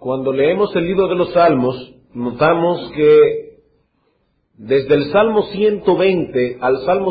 Cuando leemos el libro de los Salmos, notamos que desde el Salmo 120 al Salmo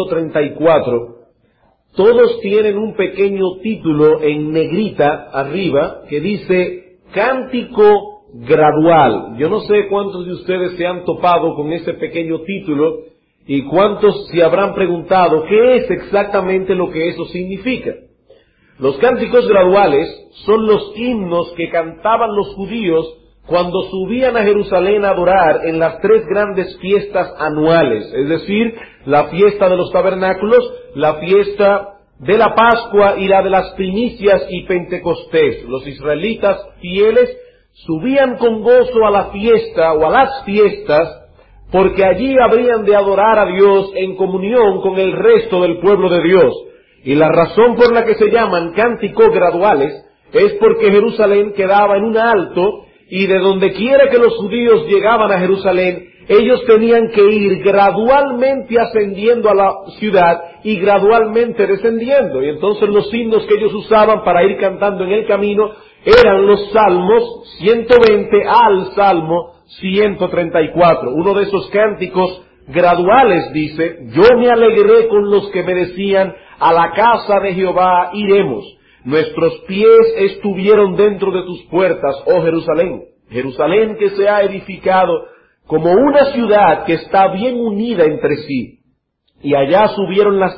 134, todos tienen un pequeño título en negrita arriba que dice Cántico Gradual. Yo no sé cuántos de ustedes se han topado con ese pequeño título y cuántos se habrán preguntado qué es exactamente lo que eso significa. Los cánticos graduales son los himnos que cantaban los judíos cuando subían a Jerusalén a adorar en las tres grandes fiestas anuales, es decir, la fiesta de los tabernáculos, la fiesta de la Pascua y la de las primicias y Pentecostés. Los israelitas fieles subían con gozo a la fiesta o a las fiestas porque allí habrían de adorar a Dios en comunión con el resto del pueblo de Dios. Y la razón por la que se llaman cánticos graduales es porque Jerusalén quedaba en un alto y de donde quiera que los judíos llegaban a Jerusalén, ellos tenían que ir gradualmente ascendiendo a la ciudad y gradualmente descendiendo. Y entonces los himnos que ellos usaban para ir cantando en el camino eran los Salmos 120 al Salmo 134. Uno de esos cánticos graduales dice: yo me alegré con los que me decían, a la casa de Jehová iremos. Nuestros pies estuvieron dentro de tus puertas, oh Jerusalén. Jerusalén que se ha edificado como una ciudad que está bien unida entre sí. Y allá subieron las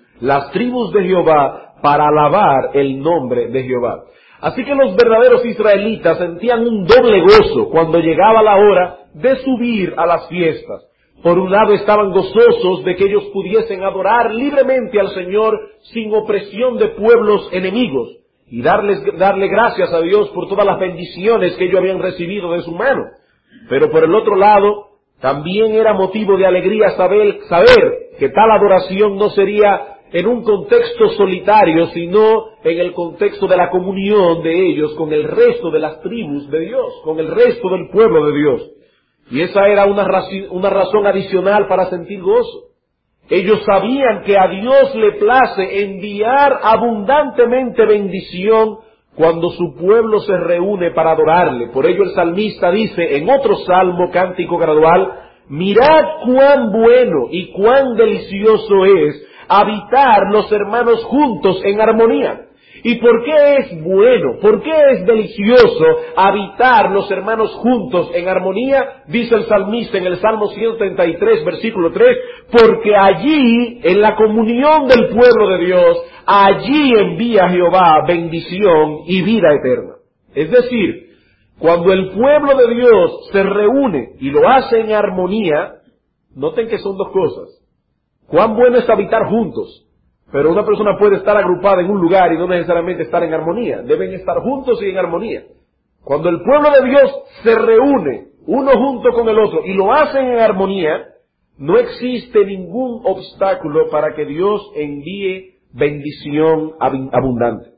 tribus de Jehová, para alabar el nombre de Jehová. Así que los verdaderos israelitas sentían un doble gozo cuando llegaba la hora de subir a las fiestas. Por un lado estaban gozosos de que ellos pudiesen adorar libremente al Señor sin opresión de pueblos enemigos y darle gracias a Dios por todas las bendiciones que ellos habían recibido de su mano. Pero por el otro lado, también era motivo de alegría saber que tal adoración no sería en un contexto solitario, sino en el contexto de la comunión de ellos con el resto de las tribus de Dios, con el resto del pueblo de Dios. Y esa era una razón adicional para sentir gozo. Ellos sabían que a Dios le place enviar abundantemente bendición cuando su pueblo se reúne para adorarle. Por ello el salmista dice en otro salmo, cántico gradual: mirad cuán bueno y cuán delicioso es habitar los hermanos juntos en armonía. ¿Y por qué es bueno? ¿Por qué es delicioso habitar los hermanos juntos en armonía? Dice el salmista en el Salmo 133, versículo 3, porque allí, en la comunión del pueblo de Dios, allí envía Jehová bendición y vida eterna. Es decir, cuando el pueblo de Dios se reúne y lo hace en armonía, noten que son dos cosas. Cuán bueno es habitar juntos. Pero una persona puede estar agrupada en un lugar y no necesariamente estar en armonía. Deben estar juntos y en armonía. Cuando el pueblo de Dios se reúne, uno junto con el otro, y lo hacen en armonía, no existe ningún obstáculo para que Dios envíe bendición abundante.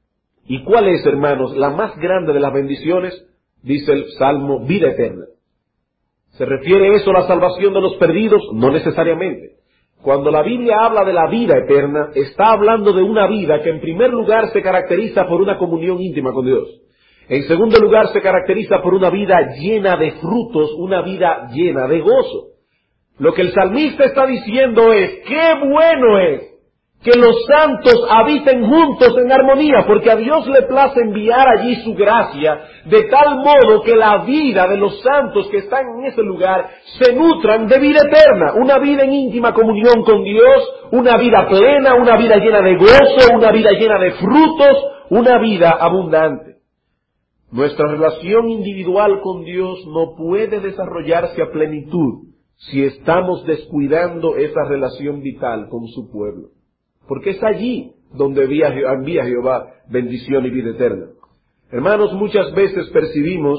¿Y cuál es, hermanos, la más grande de las bendiciones? Dice el Salmo: vida eterna. ¿Se refiere eso a la salvación de los perdidos? No necesariamente. Cuando la Biblia habla de la vida eterna, está hablando de una vida que en primer lugar se caracteriza por una comunión íntima con Dios. En segundo lugar se caracteriza por una vida llena de frutos, una vida llena de gozo. Lo que el salmista está diciendo es: qué bueno es que los santos habiten juntos en armonía, porque a Dios le place enviar allí su gracia, de tal modo que la vida de los santos que están en ese lugar se nutran de vida eterna, una vida en íntima comunión con Dios, una vida plena, una vida llena de gozo, una vida llena de frutos, una vida abundante. Nuestra relación individual con Dios no puede desarrollarse a plenitud si estamos descuidando esa relación vital con su pueblo. Porque es allí donde envía Jehová bendición y vida eterna. Hermanos, muchas veces percibimos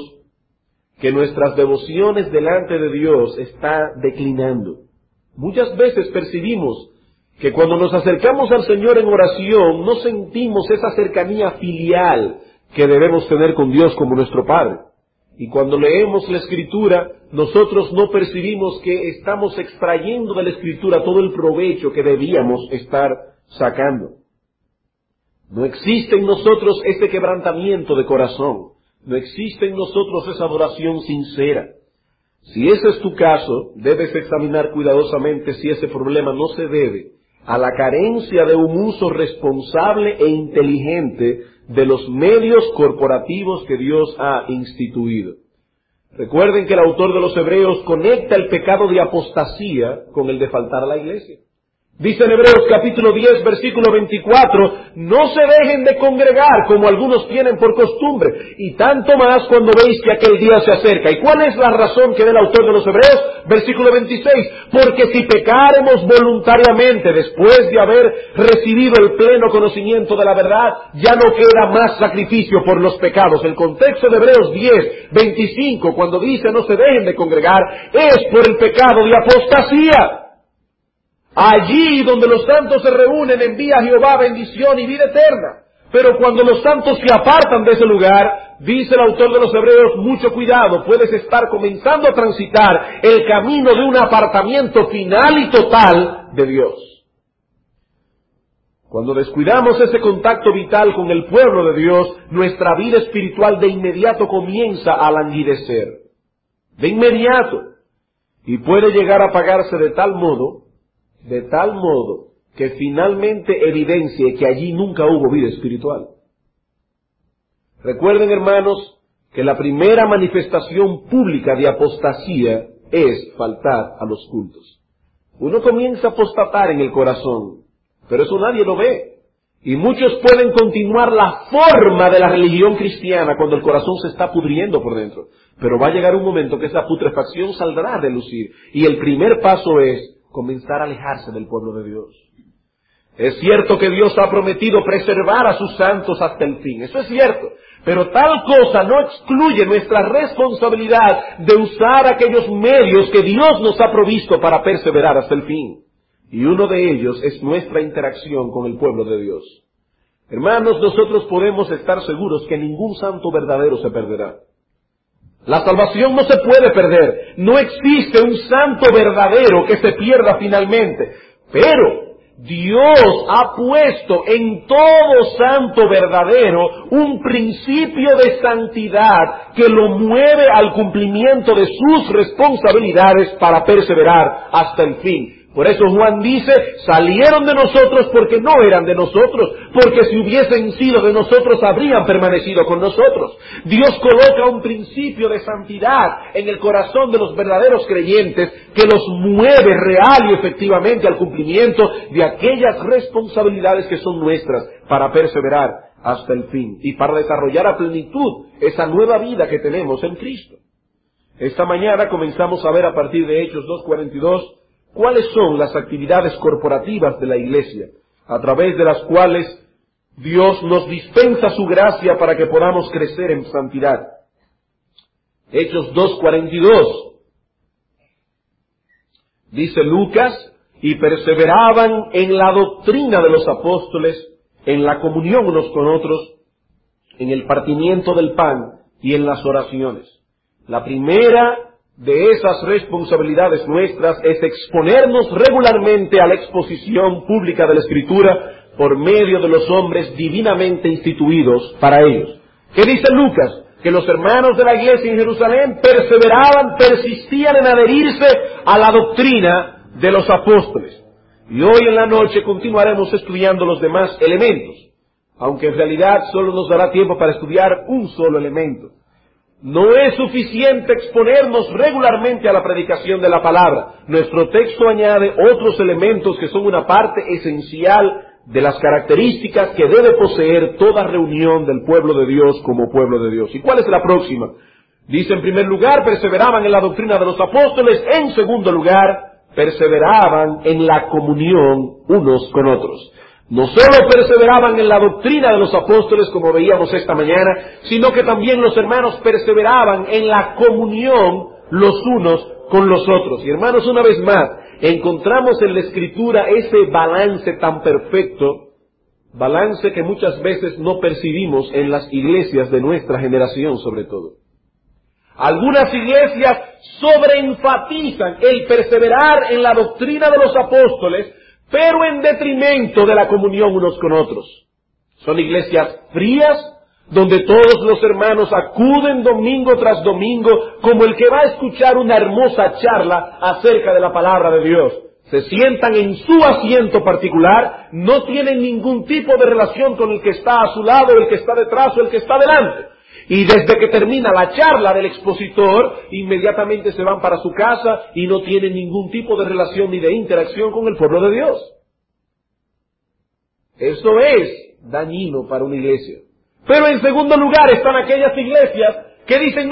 que nuestras devociones delante de Dios está declinando. Muchas veces percibimos que cuando nos acercamos al Señor en oración no sentimos esa cercanía filial que debemos tener con Dios como nuestro Padre. Y cuando leemos la Escritura, nosotros no percibimos que estamos extrayendo de la Escritura todo el provecho que debíamos estar sacando. No existe en nosotros ese quebrantamiento de corazón. No existe en nosotros esa adoración sincera. Si ese es tu caso, debes examinar cuidadosamente si ese problema no se debe a la carencia de un uso responsable e inteligente de los medios corporativos que Dios ha instituido. Recuerden que el autor de los Hebreos conecta el pecado de apostasía con el de faltar a la iglesia. Dice en Hebreos capítulo 10, versículo 24, no se dejen de congregar como algunos tienen por costumbre, y tanto más cuando veis que aquel día se acerca. ¿Y cuál es la razón que da el autor de los Hebreos? Versículo 26, porque si pecáremos voluntariamente después de haber recibido el pleno conocimiento de la verdad, ya no queda más sacrificio por los pecados. El contexto de Hebreos 10, 25, cuando dice no se dejen de congregar, es por el pecado de apostasía. Allí donde los santos se reúnen envía a Jehová bendición y vida eterna. Pero cuando los santos se apartan de ese lugar, dice el autor de los Hebreos, mucho cuidado, puedes estar comenzando a transitar el camino de un apartamiento final y total de Dios. Cuando descuidamos ese contacto vital con el pueblo de Dios, nuestra vida espiritual de inmediato comienza a languidecer. De inmediato. Y puede llegar a apagarse de tal modo que finalmente evidencie que allí nunca hubo vida espiritual. Recuerden, hermanos, que la primera manifestación pública de apostasía es faltar a los cultos. Uno comienza a apostatar en el corazón, pero eso nadie lo ve. Y muchos pueden continuar la forma de la religión cristiana cuando el corazón se está pudriendo por dentro. Pero va a llegar un momento que esa putrefacción saldrá a relucir. Y el primer paso es comenzar a alejarse del pueblo de Dios. Es cierto que Dios ha prometido preservar a sus santos hasta el fin, eso es cierto, pero tal cosa no excluye nuestra responsabilidad de usar aquellos medios que Dios nos ha provisto para perseverar hasta el fin. Y uno de ellos es nuestra interacción con el pueblo de Dios. Hermanos, nosotros podemos estar seguros que ningún santo verdadero se perderá. La salvación no se puede perder. No existe un santo verdadero que se pierda finalmente. Pero Dios ha puesto en todo santo verdadero un principio de santidad que lo mueve al cumplimiento de sus responsabilidades para perseverar hasta el fin. Por eso Juan dice, salieron de nosotros porque no eran de nosotros, porque si hubiesen sido de nosotros habrían permanecido con nosotros. Dios coloca un principio de santidad en el corazón de los verdaderos creyentes que los mueve real y efectivamente al cumplimiento de aquellas responsabilidades que son nuestras para perseverar hasta el fin y para desarrollar a plenitud esa nueva vida que tenemos en Cristo. Esta mañana comenzamos a ver a partir de Hechos 2:42 cuáles son las actividades corporativas de la Iglesia, a través de las cuales Dios nos dispensa su gracia para que podamos crecer en santidad. Hechos 2:42. Dice Lucas, y perseveraban en la doctrina de los apóstoles, en la comunión unos con otros, en el partimiento del pan y en las oraciones. La primera de esas responsabilidades nuestras es exponernos regularmente a la exposición pública de la Escritura por medio de los hombres divinamente instituidos para ellos. ¿Qué dice Lucas? Que los hermanos de la iglesia en Jerusalén perseveraban, persistían en adherirse a la doctrina de los apóstoles. Y hoy en la noche continuaremos estudiando los demás elementos, aunque en realidad solo nos dará tiempo para estudiar un solo elemento. No es suficiente exponernos regularmente a la predicación de la palabra. Nuestro texto añade otros elementos que son una parte esencial de las características que debe poseer toda reunión del pueblo de Dios como pueblo de Dios. ¿Y cuál es la próxima? Dice, en primer lugar, perseveraban en la doctrina de los apóstoles. En segundo lugar, perseveraban en la comunión unos con otros. No solo perseveraban en la doctrina de los apóstoles, como veíamos esta mañana, sino que también los hermanos perseveraban en la comunión los unos con los otros. Y hermanos, una vez más, encontramos en la Escritura ese balance tan perfecto, balance que muchas veces no percibimos en las iglesias de nuestra generación sobre todo. Algunas iglesias sobreenfatizan el perseverar en la doctrina de los apóstoles, pero en detrimento de la comunión unos con otros. Son iglesias frías, donde todos los hermanos acuden domingo tras domingo como el que va a escuchar una hermosa charla acerca de la palabra de Dios. Se sientan en su asiento particular, no tienen ningún tipo de relación con el que está a su lado, el que está detrás o el que está delante. Y desde que termina la charla del expositor, inmediatamente se van para su casa y no tienen ningún tipo de relación ni de interacción con el pueblo de Dios. Eso es dañino para una iglesia. Pero en segundo lugar están aquellas iglesias que dicen, no.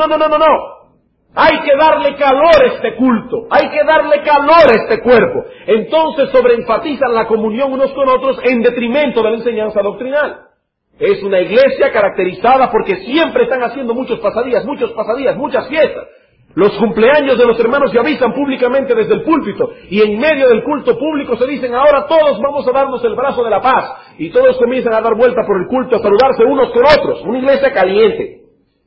Hay que darle calor a este culto, hay que darle calor a este cuerpo. Entonces sobreenfatizan la comunión unos con otros en detrimento de la enseñanza doctrinal. Es una iglesia caracterizada porque siempre están haciendo muchos pasadías, muchas fiestas. Los cumpleaños de los hermanos se avisan públicamente desde el púlpito y en medio del culto público se dicen, ahora todos vamos a darnos el brazo de la paz. Y todos comienzan a dar vuelta por el culto, a saludarse unos con otros. Una iglesia caliente.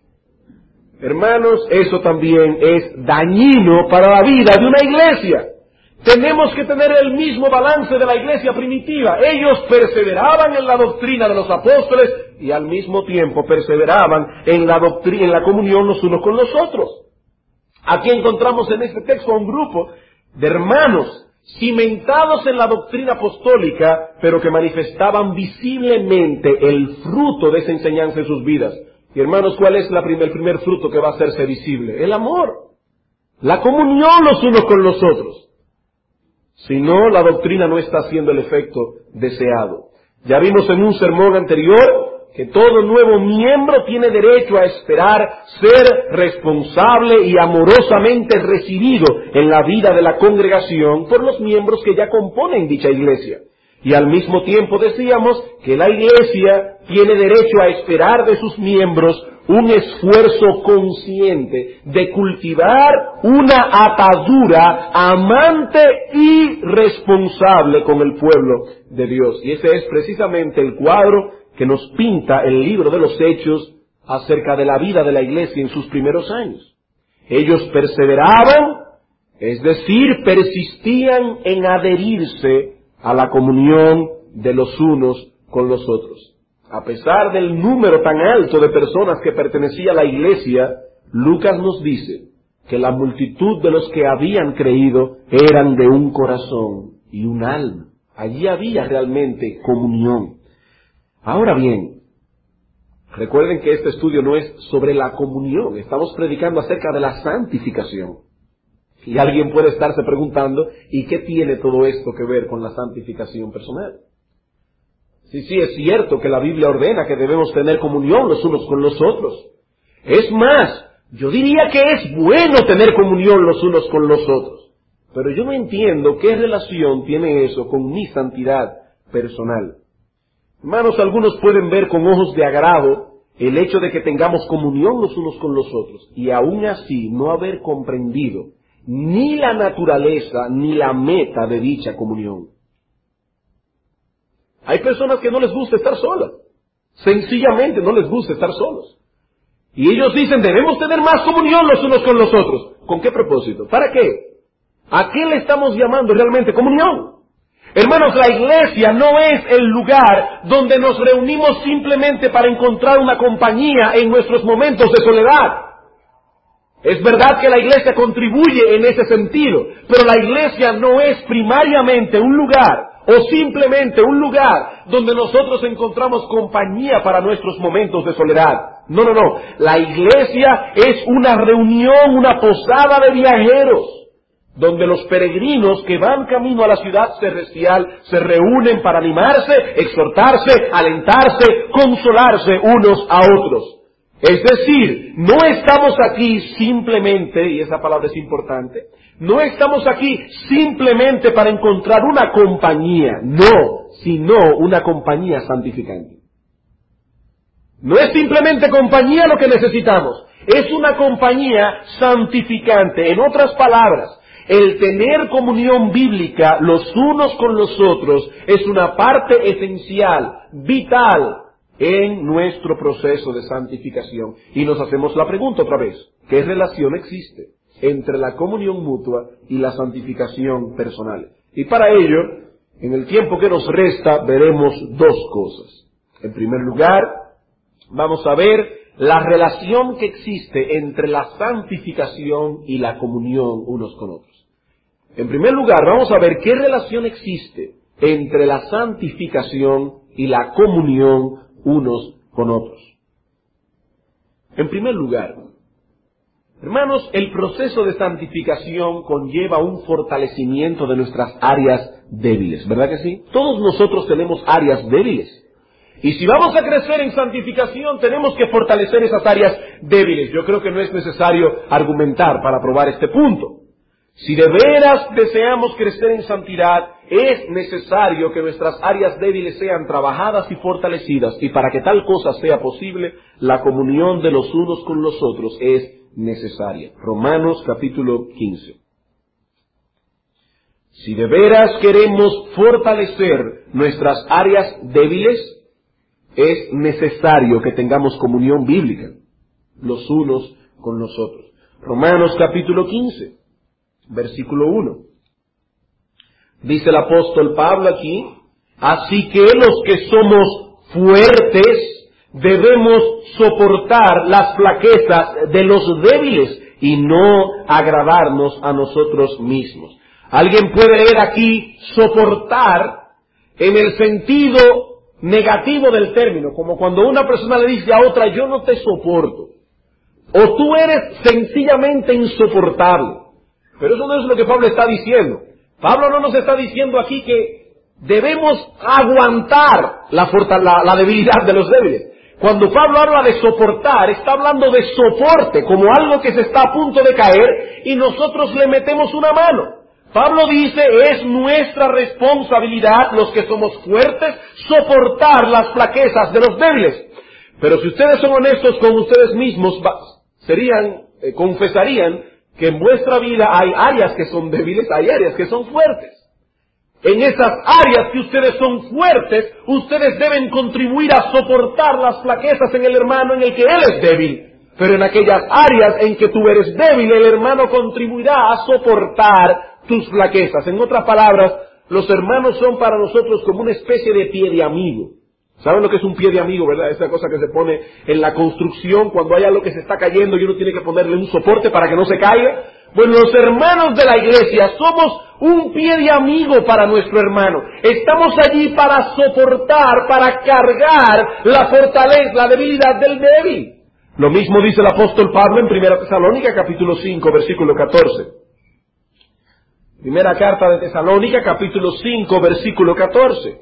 Hermanos, eso también es dañino para la vida de una iglesia. Tenemos que tener el mismo balance de la iglesia primitiva. Ellos perseveraban en la doctrina de los apóstoles y al mismo tiempo perseveraban en la comunión los unos con los otros. Aquí encontramos en este texto a un grupo de hermanos cimentados en la doctrina apostólica, pero que manifestaban visiblemente el fruto de esa enseñanza en sus vidas. Y hermanos, ¿cuál es el primer fruto que va a hacerse visible? El amor, la comunión los unos con los otros. Si no, la doctrina no está haciendo el efecto deseado. Ya vimos en un sermón anterior que todo nuevo miembro tiene derecho a esperar ser responsable y amorosamente recibido en la vida de la congregación por los miembros que ya componen dicha iglesia. Y al mismo tiempo decíamos que la iglesia tiene derecho a esperar de sus miembros un esfuerzo consciente de cultivar una atadura amante y responsable con el pueblo de Dios. Y ese es precisamente el cuadro que nos pinta el libro de los Hechos acerca de la vida de la iglesia en sus primeros años. Ellos perseveraban, es decir, persistían en adherirse a la comunión de los unos con los otros. A pesar del número tan alto de personas que pertenecía a la iglesia, Lucas nos dice que la multitud de los que habían creído eran de un corazón y un alma. Allí había realmente comunión. Ahora bien, recuerden que este estudio no es sobre la comunión, estamos predicando acerca de la santificación. Y alguien puede estarse preguntando, ¿y qué tiene todo esto que ver con la santificación personal? Sí, es cierto que la Biblia ordena que debemos tener comunión los unos con los otros. Es más, yo diría que es bueno tener comunión los unos con los otros. Pero yo no entiendo qué relación tiene eso con mi santidad personal. Hermanos, algunos pueden ver con ojos de agrado el hecho de que tengamos comunión los unos con los otros y aún así no haber comprendido ni la naturaleza ni la meta de dicha comunión. Hay personas que no les gusta estar solas. Sencillamente no les gusta estar solos. Y ellos dicen, debemos tener más comunión los unos con los otros. ¿Con qué propósito? ¿Para qué? ¿A qué le estamos llamando realmente comunión? Hermanos, la iglesia no es el lugar donde nos reunimos simplemente para encontrar una compañía en nuestros momentos de soledad. Es verdad que la iglesia contribuye en ese sentido, pero la iglesia no es primariamente un lugar o simplemente un lugar donde nosotros encontramos compañía para nuestros momentos de soledad. No. La iglesia es una reunión, una posada de viajeros, donde los peregrinos que van camino a la ciudad celestial se reúnen para animarse, exhortarse, alentarse, consolarse unos a otros. Es decir, no estamos aquí simplemente, y esa palabra es importante, no estamos aquí simplemente para encontrar una compañía, no, sino una compañía santificante. No es simplemente compañía lo que necesitamos, es una compañía santificante. En otras palabras, el tener comunión bíblica los unos con los otros es una parte esencial, vital, en nuestro proceso de santificación. Y nos hacemos la pregunta otra vez, ¿qué relación existe entre la comunión mutua y la santificación personal? Y para ello, en el tiempo que nos resta, veremos dos cosas. En primer lugar, vamos a ver la relación que existe entre la santificación y la comunión unos con otros. En primer lugar, vamos a ver qué relación existe entre la santificación y la comunión unos con otros. En primer lugar, hermanos, el proceso de santificación conlleva un fortalecimiento de nuestras áreas débiles, ¿verdad que sí? Todos nosotros tenemos áreas débiles. Y si vamos a crecer en santificación, tenemos que fortalecer esas áreas débiles. Yo creo que no es necesario argumentar para probar este punto. Si de veras deseamos crecer en santidad, es necesario que nuestras áreas débiles sean trabajadas y fortalecidas. Y para que tal cosa sea posible, la comunión de los unos con los otros es necesaria. Romanos capítulo 15. Si de veras queremos fortalecer nuestras áreas débiles, es necesario que tengamos comunión bíblica los unos con los otros. Romanos capítulo 15, versículo 1. Dice el apóstol Pablo aquí: así que los que somos fuertes debemos soportar las flaquezas de los débiles y no agradarnos a nosotros mismos. Alguien puede leer aquí soportar en el sentido negativo del término, como cuando una persona le dice a otra: yo no te soporto, o tú eres sencillamente insoportable. Pero eso no es lo que Pablo está diciendo. Pablo no nos está diciendo aquí que debemos aguantar la debilidad de los débiles. Cuando Pablo habla de soportar, está hablando de soporte, como algo que se está a punto de caer y nosotros le metemos una mano. Pablo dice, es nuestra responsabilidad, los que somos fuertes, soportar las flaquezas de los débiles. Pero si ustedes son honestos con ustedes mismos, confesarían que en vuestra vida hay áreas que son débiles, hay áreas que son fuertes. En esas áreas que ustedes son fuertes, ustedes deben contribuir a soportar las flaquezas en el hermano en el que él es débil. Pero en aquellas áreas en que tú eres débil, el hermano contribuirá a soportar tus flaquezas. En otras palabras, los hermanos son para nosotros como una especie de pie de amigo. ¿Saben lo que es un pie de amigo, verdad? Esa cosa que se pone en la construcción cuando hay algo que se está cayendo y uno tiene que ponerle un soporte para que no se caiga. Bueno, los hermanos de la iglesia somos un pie de amigo para nuestro hermano. Estamos allí para soportar, para cargar la fortaleza, la debilidad del débil. Lo mismo dice el apóstol Pablo en 1 Tesalónica capítulo 5, versículo 14. Primera carta de Tesalónica capítulo 5, versículo 14.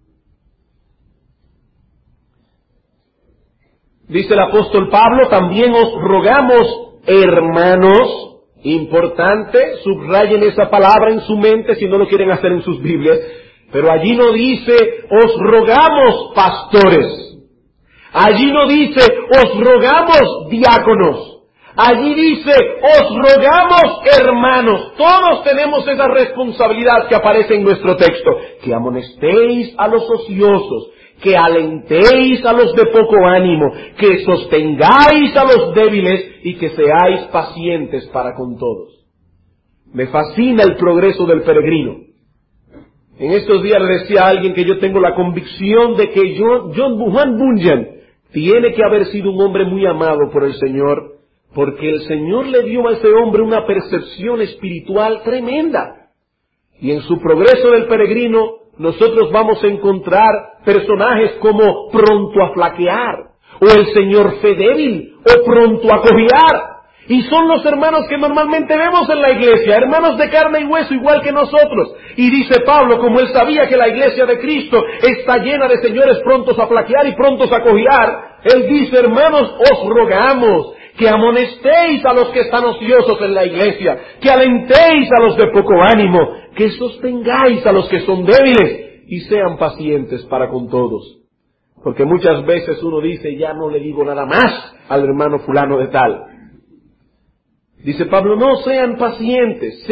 Dice el apóstol Pablo: también os rogamos, hermanos, importante, subrayen esa palabra en su mente si no lo quieren hacer en sus Biblias, pero allí no dice, os rogamos, pastores. Allí no dice, os rogamos, diáconos. Allí dice, os rogamos, hermanos. Todos tenemos esa responsabilidad que aparece en nuestro texto, que amonestéis a los ociosos, que alentéis a los de poco ánimo, que sostengáis a los débiles y que seáis pacientes para con todos. Me fascina el progreso del peregrino. En estos días le decía a alguien que yo tengo la convicción de que Juan Bunyan tiene que haber sido un hombre muy amado por el Señor, porque el Señor le dio a ese hombre una percepción espiritual tremenda. Y en su progreso del peregrino, nosotros vamos a encontrar personajes como pronto a flaquear, o el señor fe débil, o pronto a cojear. Y son los hermanos que normalmente vemos en la iglesia, hermanos de carne y hueso igual que nosotros. Y dice Pablo, como él sabía que la iglesia de Cristo está llena de señores prontos a flaquear y prontos a cojear, él dice, hermanos, os rogamos que amonestéis a los que están ociosos en la iglesia, que alentéis a los de poco ánimo, que sostengáis a los que son débiles y sean pacientes para con todos. Porque muchas veces uno dice, ya no le digo nada más al hermano fulano de tal. Dice Pablo, no, sean pacientes,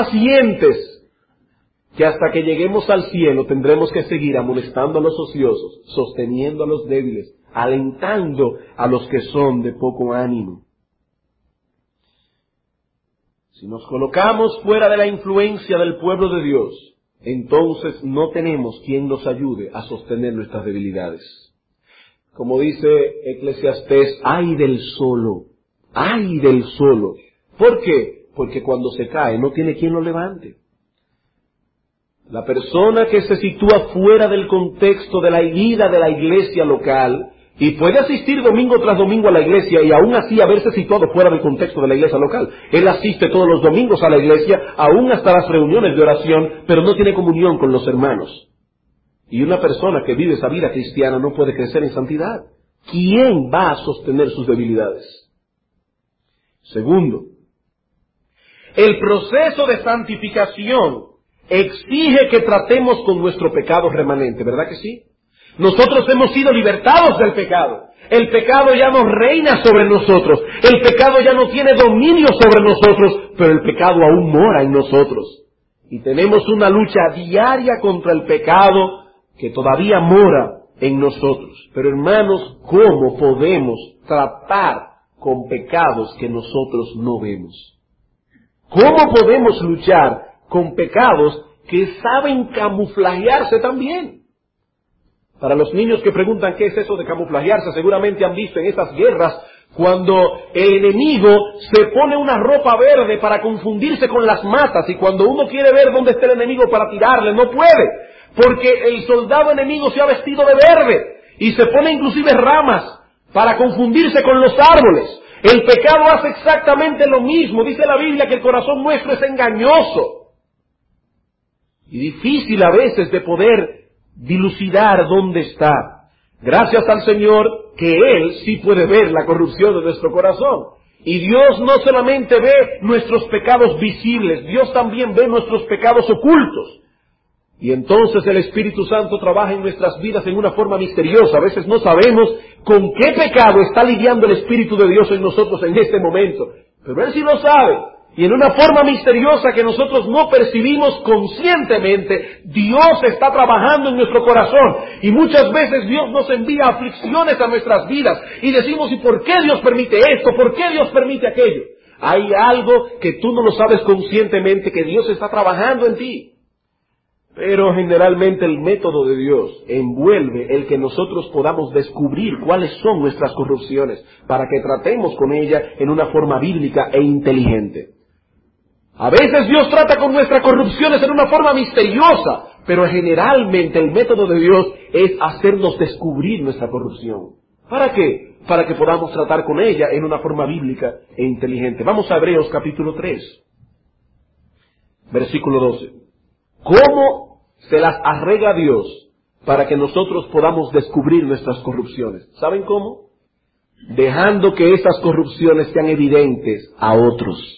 que hasta que lleguemos al cielo tendremos que seguir amonestando a los ociosos, sosteniendo a los débiles, alentando a los que son de poco ánimo. Si nos colocamos fuera de la influencia del pueblo de Dios, entonces no tenemos quien nos ayude a sostener nuestras debilidades. Como dice Eclesiastés, ¡ay del solo! ¡Ay del solo! ¿Por qué? Porque cuando se cae no tiene quien lo levante. La persona que se sitúa fuera del contexto de la vida de la iglesia local y puede asistir domingo tras domingo a la iglesia y aún así haberse situado fuera del contexto de la iglesia local. Él asiste todos los domingos a la iglesia, aún hasta las reuniones de oración, pero no tiene comunión con los hermanos. Y una persona que vive esa vida cristiana no puede crecer en santidad. ¿Quién va a sostener sus debilidades? Segundo, el proceso de santificación exige que tratemos con nuestro pecado remanente, ¿verdad que sí? Nosotros hemos sido libertados del pecado. El pecado ya no reina sobre nosotros. El pecado ya no tiene dominio sobre nosotros, pero el pecado aún mora en nosotros. Y tenemos una lucha diaria contra el pecado que todavía mora en nosotros. Pero hermanos, ¿cómo podemos tratar con pecados que nosotros no vemos? ¿Cómo podemos luchar con pecados que saben camuflajearse también? Para los niños que preguntan qué es eso de camuflajearse, seguramente han visto en esas guerras cuando el enemigo se pone una ropa verde para confundirse con las matas, y cuando uno quiere ver dónde está el enemigo para tirarle, no puede, porque el soldado enemigo se ha vestido de verde y se pone inclusive ramas para confundirse con los árboles. El pecado hace exactamente lo mismo. Dice la Biblia que el corazón nuestro es engañoso y difícil a veces de poder dilucidar dónde está. Gracias al Señor que Él sí puede ver la corrupción de nuestro corazón. Y Dios no solamente ve nuestros pecados visibles, Dios también ve nuestros pecados ocultos. Y entonces el Espíritu Santo trabaja en nuestras vidas en una forma misteriosa. A veces no sabemos con qué pecado está lidiando el Espíritu de Dios en nosotros en este momento, pero Él sí lo sabe. Y en una forma misteriosa que nosotros no percibimos conscientemente, Dios está trabajando en nuestro corazón. Y muchas veces Dios nos envía aflicciones a nuestras vidas y decimos, ¿y por qué Dios permite esto? ¿Por qué Dios permite aquello? Hay algo que tú no lo sabes conscientemente, que Dios está trabajando en ti. Pero generalmente el método de Dios envuelve el que nosotros podamos descubrir cuáles son nuestras corrupciones para que tratemos con ellas en una forma bíblica e inteligente. A veces Dios trata con nuestras corrupciones en una forma misteriosa, pero generalmente el método de Dios es hacernos descubrir nuestra corrupción. ¿Para qué? Para que podamos tratar con ella en una forma bíblica e inteligente. Vamos a Hebreos capítulo 3, versículo 12. ¿Cómo se las arregla Dios para que nosotros podamos descubrir nuestras corrupciones? ¿Saben cómo? Dejando que esas corrupciones sean evidentes a otros.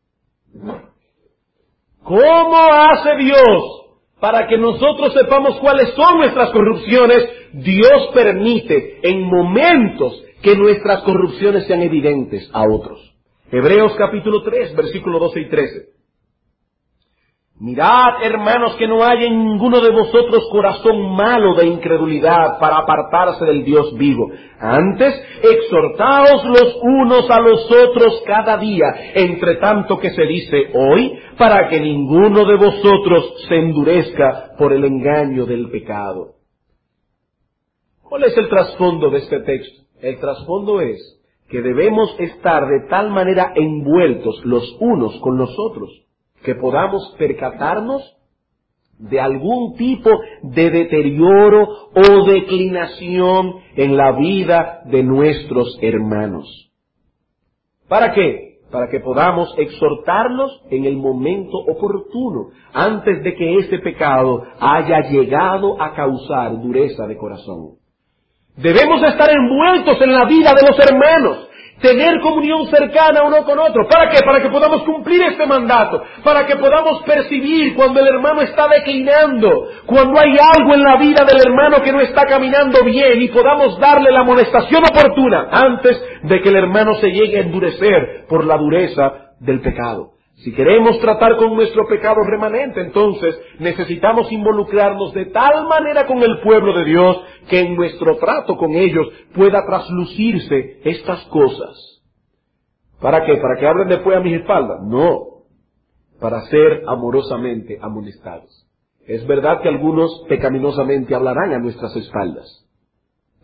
¿Cómo hace Dios para que nosotros sepamos cuáles son nuestras corrupciones? Dios permite en momentos que nuestras corrupciones sean evidentes a otros. Hebreos capítulo 3, versículo 12 y 13. Mirad, hermanos, que no haya en ninguno de vosotros corazón malo de incredulidad para apartarse del Dios vivo. Antes, exhortaos los unos a los otros cada día, entre tanto que se dice hoy, para que ninguno de vosotros se endurezca por el engaño del pecado. ¿Cuál es el trasfondo de este texto? El trasfondo es que debemos estar de tal manera envueltos los unos con los otros que podamos percatarnos de algún tipo de deterioro o declinación en la vida de nuestros hermanos. ¿Para qué? Para que podamos exhortarlos en el momento oportuno, antes de que ese pecado haya llegado a causar dureza de corazón. Debemos estar envueltos en la vida de los hermanos, tener comunión cercana uno con otro. ¿Para qué? Para que podamos cumplir este mandato, para que podamos percibir cuando el hermano está declinando, cuando hay algo en la vida del hermano que no está caminando bien, y podamos darle la amonestación oportuna antes de que el hermano se llegue a endurecer por la dureza del pecado. Si queremos tratar con nuestro pecado remanente, entonces necesitamos involucrarnos de tal manera con el pueblo de Dios que en nuestro trato con ellos pueda traslucirse estas cosas. ¿Para qué? ¿Para que hablen después a mis espaldas? No, para ser amorosamente amonestados. Es verdad que algunos pecaminosamente hablarán a nuestras espaldas.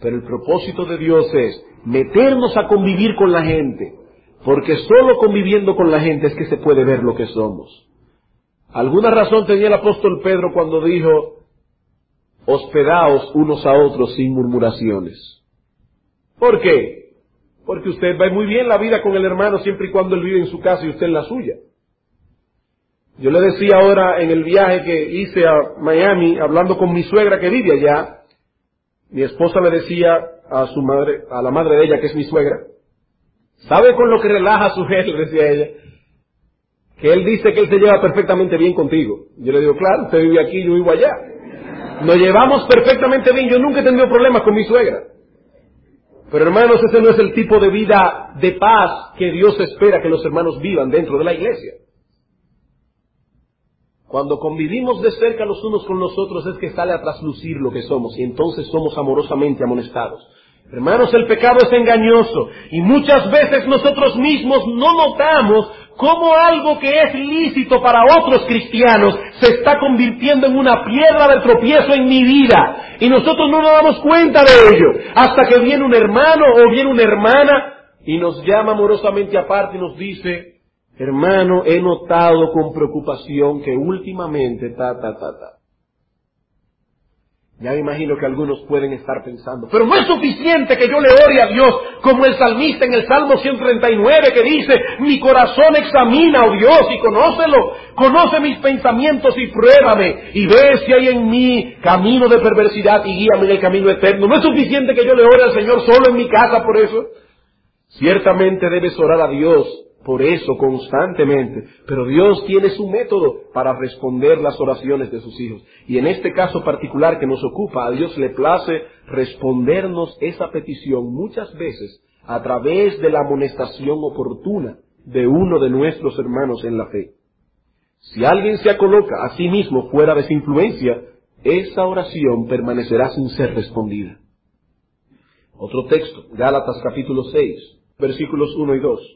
Pero el propósito de Dios es meternos a convivir con la gente, porque solo conviviendo con la gente es que se puede ver lo que somos. Alguna razón tenía el apóstol Pedro cuando dijo: hospedaos unos a otros sin murmuraciones. ¿Por qué? Porque usted va muy bien la vida con el hermano siempre y cuando él vive en su casa y usted en la suya. Yo le decía ahora en el viaje que hice a Miami, hablando con mi suegra que vive allá, mi esposa le decía a su madre, a la madre de ella, que es mi suegra, ¿sabe con lo que relaja a su jefe? Le decía ella, que él dice que él se lleva perfectamente bien contigo. Yo le digo, claro, usted vive aquí, yo vivo allá. Nos llevamos perfectamente bien, yo nunca he tenido problemas con mi suegra. Pero hermanos, ese no es el tipo de vida de paz que Dios espera que los hermanos vivan dentro de la iglesia. Cuando convivimos de cerca los unos con los otros es que sale a traslucir lo que somos y entonces somos amorosamente amonestados. Hermanos, el pecado es engañoso y muchas veces nosotros mismos no notamos cómo algo que es lícito para otros cristianos se está convirtiendo en una piedra de tropiezo en mi vida y nosotros no nos damos cuenta de ello hasta que viene un hermano o viene una hermana y nos llama amorosamente aparte y nos dice: hermano, he notado con preocupación que últimamente Ya me imagino que algunos pueden estar pensando, pero no es suficiente que yo le ore a Dios como el salmista en el Salmo 139 que dice: mi corazón examina, oh Dios, y conócelo, conoce mis pensamientos y pruébame, y ve si hay en mí camino de perversidad y guíame en el camino eterno. ¿No es suficiente que yo le ore al Señor solo en mi casa por eso? Ciertamente debes orar a Dios por eso constantemente, pero Dios tiene su método para responder las oraciones de sus hijos. Y en este caso particular que nos ocupa, a Dios le place respondernos esa petición muchas veces a través de la amonestación oportuna de uno de nuestros hermanos en la fe. Si alguien se coloca a sí mismo fuera de su influencia, esa oración permanecerá sin ser respondida. Otro texto, Gálatas capítulo 6, versículos 1 y 2.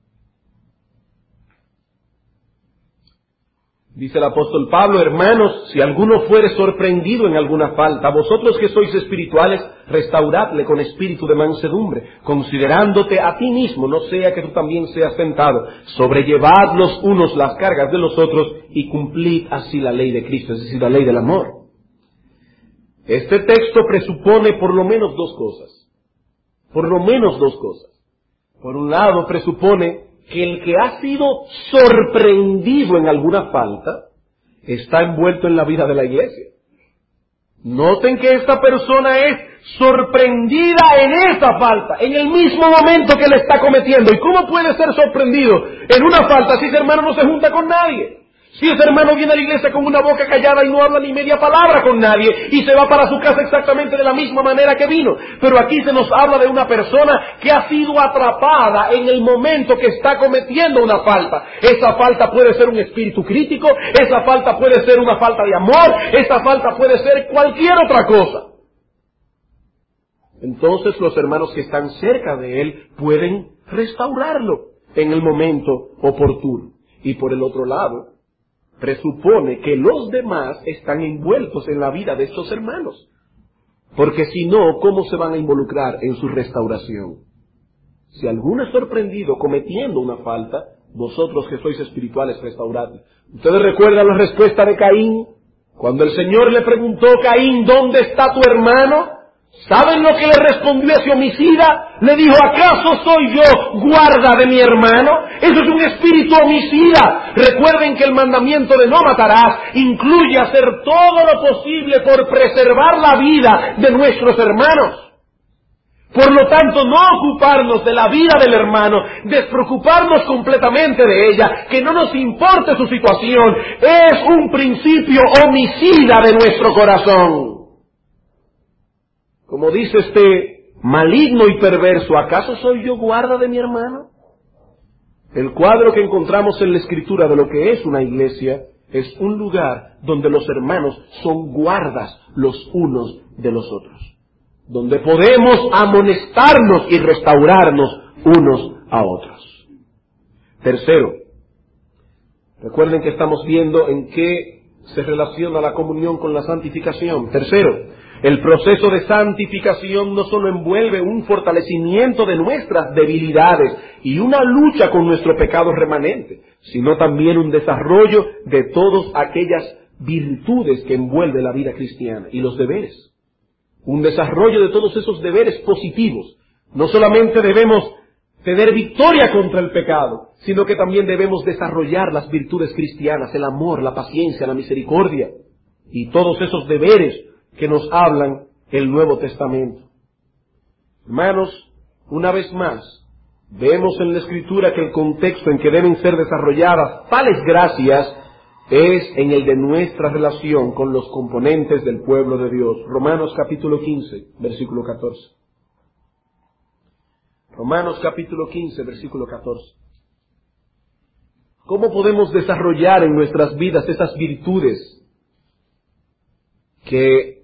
Dice el apóstol Pablo: hermanos, si alguno fuere sorprendido en alguna falta, vosotros que sois espirituales, restauradle con espíritu de mansedumbre, considerándote a ti mismo, no sea que tú también seas tentado. Sobrellevad los unos las cargas de los otros y cumplid así la ley de Cristo, es decir, la ley del amor. Este texto presupone por lo menos dos cosas. Por lo menos dos cosas. Por un lado, presupone que el que ha sido sorprendido en alguna falta está envuelto en la vida de la iglesia. Noten que esta persona es sorprendida en esa falta, en el mismo momento que le está cometiendo. ¿Y cómo puede ser sorprendido en una falta si ese hermano no se junta con nadie? Si ese hermano viene a la iglesia con una boca callada y no habla ni media palabra con nadie y se va para su casa exactamente de la misma manera que vino. Pero aquí se nos habla de una persona que ha sido atrapada en el momento que está cometiendo una falta. Esa falta puede ser un espíritu crítico, esa falta puede ser una falta de amor, esa falta puede ser cualquier otra cosa. Entonces los hermanos que están cerca de él pueden restaurarlo en el momento oportuno. Y por el otro lado, presupone que los demás están envueltos en la vida de estos hermanos. Porque si no, ¿cómo se van a involucrar en su restauración? Si alguno es sorprendido cometiendo una falta, vosotros que sois espirituales, restauradle. ¿Ustedes recuerdan la respuesta de Caín? Cuando el Señor le preguntó: Caín, ¿dónde está tu hermano? ¿Saben lo que le respondió ese homicida? Le dijo: ¿acaso soy yo guarda de mi hermano? Eso es un espíritu homicida. Recuerden que el mandamiento de no matarás incluye hacer todo lo posible por preservar la vida de nuestros hermanos. Por lo tanto, no ocuparnos de la vida del hermano, despreocuparnos completamente de ella, que no nos importe su situación, es un principio homicida de nuestro corazón. Como dice este maligno y perverso: ¿acaso soy yo guarda de mi hermano? El cuadro que encontramos en la Escritura de lo que es una iglesia es un lugar donde los hermanos son guardas los unos de los otros, donde podemos amonestarnos y restaurarnos unos a otros. Tercero, recuerden que estamos viendo en qué se relaciona la comunión con la santificación. Tercero, El proceso de santificación no solo envuelve un fortalecimiento de nuestras debilidades y una lucha con nuestro pecado remanente, sino también un desarrollo de todas aquellas virtudes que envuelve la vida cristiana y los deberes. Un desarrollo de todos esos deberes positivos. No solamente debemos tener victoria contra el pecado, sino que también debemos desarrollar las virtudes cristianas, el amor, la paciencia, la misericordia y todos esos deberes que nos hablan el Nuevo Testamento. Hermanos, una vez más, vemos en la Escritura que el contexto en que deben ser desarrolladas tales gracias es en el de nuestra relación con los componentes del pueblo de Dios. Romanos capítulo 15, versículo 14. Romanos capítulo 15, versículo 14. ¿Cómo podemos desarrollar en nuestras vidas esas virtudes que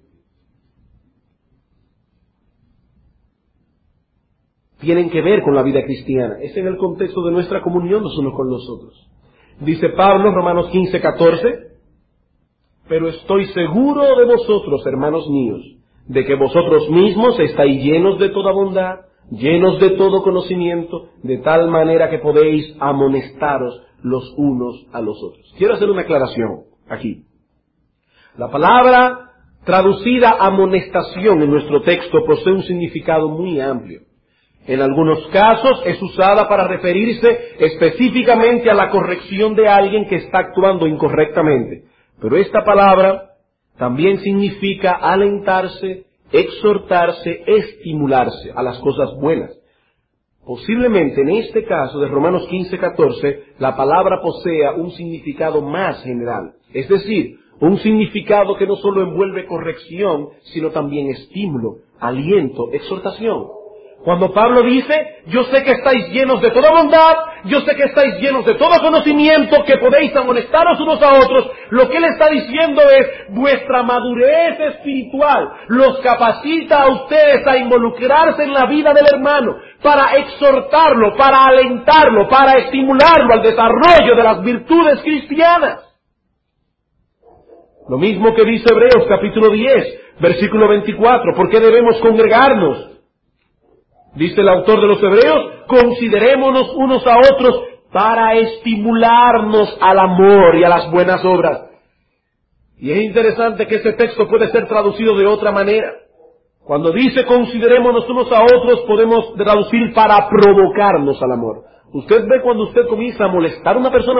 tienen que ver con la vida cristiana? Es en el contexto de nuestra comunión los unos con los otros. Dice Pablo, Romanos 15, 14, pero estoy seguro de vosotros, hermanos míos, de que vosotros mismos estáis llenos de toda bondad, llenos de todo conocimiento, de tal manera que podéis amonestaros los unos a los otros. Quiero hacer una aclaración aquí. La palabra traducida amonestación en nuestro texto posee un significado muy amplio. En algunos casos es usada para referirse específicamente a la corrección de alguien que está actuando incorrectamente. Pero esta palabra también significa alentarse, exhortarse, estimularse a las cosas buenas. Posiblemente en este caso de Romanos 15:14, la palabra posea un significado más general. Es decir, un significado que no solo envuelve corrección, sino también estímulo, aliento, exhortación. Cuando Pablo dice, yo sé que estáis llenos de toda bondad, yo sé que estáis llenos de todo conocimiento, que podéis amonestaros unos a otros, lo que él está diciendo es, vuestra madurez espiritual los capacita a ustedes a involucrarse en la vida del hermano, para exhortarlo, para alentarlo, para estimularlo al desarrollo de las virtudes cristianas. Lo mismo que dice Hebreos capítulo 10, versículo 24, ¿por qué debemos congregarnos? Dice el autor de los Hebreos, considerémonos unos a otros para estimularnos al amor y a las buenas obras. Y es interesante que este texto puede ser traducido de otra manera. Cuando dice considerémonos unos a otros, podemos traducir para provocarnos al amor. Usted ve cuando usted comienza a molestar a una persona,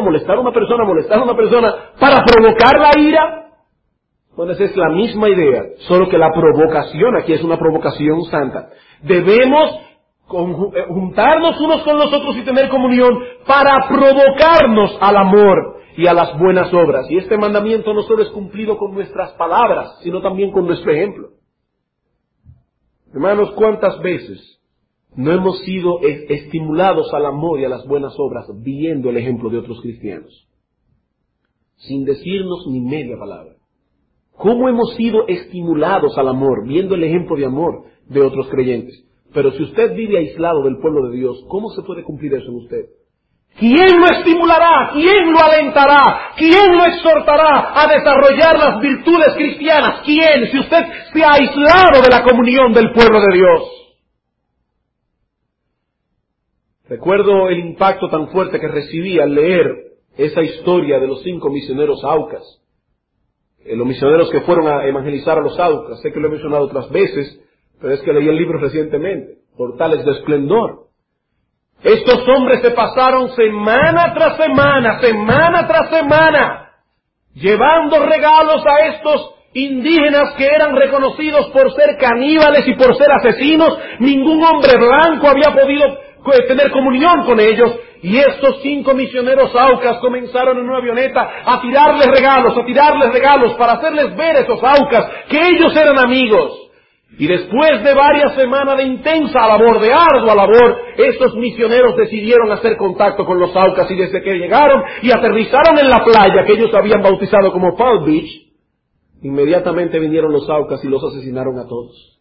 para provocar la ira. Bueno, esa es la misma idea, solo que la provocación aquí es una provocación santa. Debemos juntarnos unos con los otros y tener comunión para provocarnos al amor y a las buenas obras. Y este mandamiento no solo es cumplido con nuestras palabras, sino también con nuestro ejemplo. Hermanos, ¿cuántas veces no hemos sido estimulados al amor y a las buenas obras viendo el ejemplo de otros cristianos? Sin decirnos ni media palabra. ¿Cómo hemos sido estimulados al amor, viendo el ejemplo de amor de otros creyentes? Pero si usted vive aislado del pueblo de Dios, ¿cómo se puede cumplir eso en usted? ¿Quién lo estimulará? ¿Quién lo alentará? ¿Quién lo exhortará a desarrollar las virtudes cristianas? ¿Quién? Si usted se ha aislado de la comunión del pueblo de Dios. Recuerdo el impacto tan fuerte que recibí al leer esa historia de los 5 misioneros Aucas. Los misioneros que fueron a evangelizar a los Aucas. Sé que lo he mencionado otras veces, pero es que leí el libro recientemente, Portales de Esplendor. Estos hombres se pasaron semana tras semana, llevando regalos a estos indígenas que eran reconocidos por ser caníbales y por ser asesinos. Ningún hombre blanco había podido tener comunión con ellos. Y estos 5 misioneros Aucas comenzaron en una avioneta a tirarles regalos para hacerles ver a esos Aucas que ellos eran amigos. Y después de varias semanas de intensa labor, de ardua labor, estos misioneros decidieron hacer contacto con los Aucas, y desde que llegaron y aterrizaron en la playa que ellos habían bautizado como Palm Beach, inmediatamente vinieron los Aucas y los asesinaron a todos.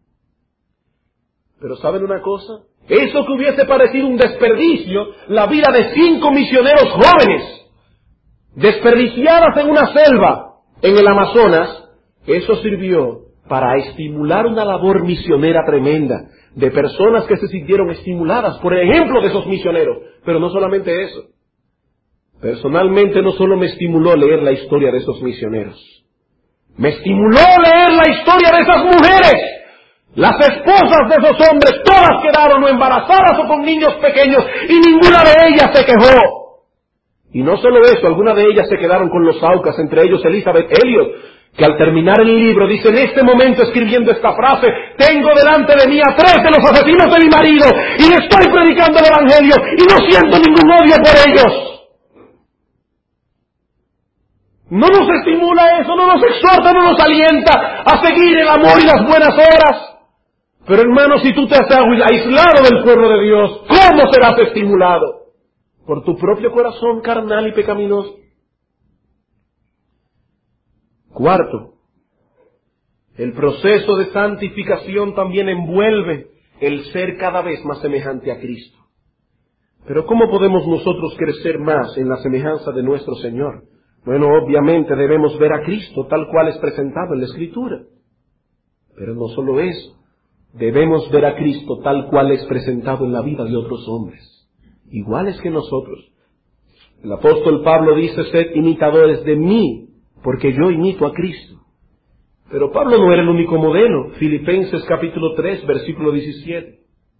Pero ¿saben una cosa? Eso que hubiese parecido un desperdicio, la vida de 5 misioneros jóvenes, desperdiciadas en una selva, en el Amazonas, eso sirvió para estimular una labor misionera tremenda de personas que se sintieron estimuladas por el ejemplo de esos misioneros. Pero no solamente eso. Personalmente no solo me estimuló leer la historia de esos misioneros, me estimuló leer la historia de esas mujeres. Las esposas de esos hombres, todas quedaron o embarazadas o con niños pequeños, y ninguna de ellas se quejó. Y no solo eso, algunas de ellas se quedaron con los Aucas, entre ellos Elizabeth Elliot, que al terminar el libro dice: en este momento, escribiendo esta frase, tengo delante de mí a 3 de los asesinos de mi marido, y le estoy predicando el Evangelio, y no siento ningún odio por ellos. No nos estimula eso, no nos exhorta, no nos alienta a seguir el amor y las buenas obras. Pero hermano, si tú te has aislado del pueblo de Dios, ¿cómo serás estimulado? Por tu propio corazón carnal y pecaminoso. Cuarto, el proceso de santificación también envuelve el ser cada vez más semejante a Cristo. Pero ¿cómo podemos nosotros crecer más en la semejanza de nuestro Señor? Bueno, obviamente debemos ver a Cristo tal cual es presentado en la Escritura. Pero no solo eso, debemos ver a Cristo tal cual es presentado en la vida de otros hombres, iguales que nosotros. El apóstol Pablo dice: sed imitadores de mí, porque yo imito a Cristo. Pero Pablo no era el único modelo. Filipenses capítulo 3, versículo 17.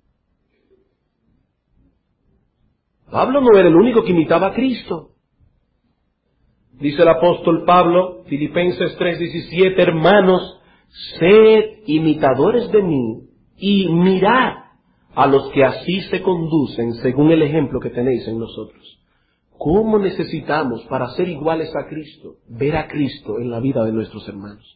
Pablo no era el único que imitaba a Cristo. Dice el apóstol Pablo, Filipenses 3:17, hermanos, sed imitadores de mí y mirad a los que así se conducen según el ejemplo que tenéis en nosotros. ¿Cómo necesitamos, para ser iguales a Cristo, ver a Cristo en la vida de nuestros hermanos?